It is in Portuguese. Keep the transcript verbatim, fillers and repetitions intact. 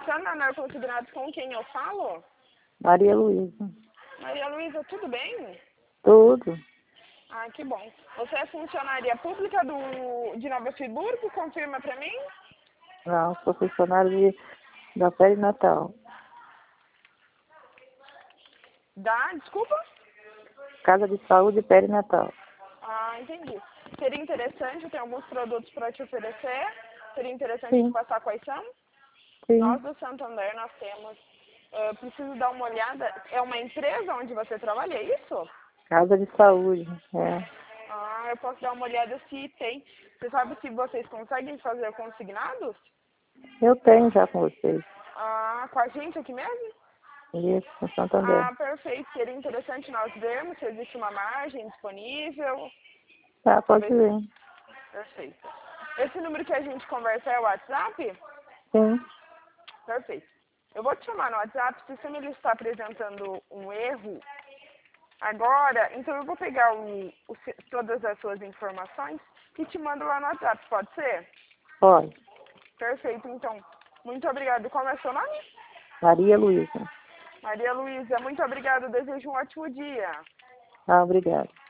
Santander Consignados, com quem eu falo? Maria Luísa. Maria Luísa, tudo bem? Tudo. Ah, que bom. Você é funcionária pública do, de Nova Friburgo? Confirma pra mim? Não, sou funcionária de, da Perinatal. Da, desculpa? Casa de Saúde Perinatal. Ah, entendi. Seria interessante, eu tenho alguns produtos para te oferecer. Seria interessante Sim. te passar quais são? Sim. Nós do Santander, nós temos. Uh, preciso dar uma olhada. É uma empresa onde você trabalha, é isso? Casa de Saúde, é. Ah, eu posso dar uma olhada se tem. Você sabe se vocês conseguem fazer consignados? Eu tenho já com vocês. Ah, com a gente aqui mesmo? Isso, com Santander. Ah, perfeito. Seria interessante nós vermos se existe uma margem disponível. Tá, pode Talvez... ver. Perfeito. Esse número que a gente conversa é o WhatsApp? Sim. Perfeito. Eu vou te chamar no WhatsApp, se você me está apresentando um erro agora, então eu vou pegar o, o, todas as suas informações e te mando lá no WhatsApp, pode ser? Pode. Perfeito, então. Muito obrigada. Qual é o seu nome? Maria Luísa. Maria Luísa, muito obrigada. Desejo um ótimo dia. Ah, obrigada.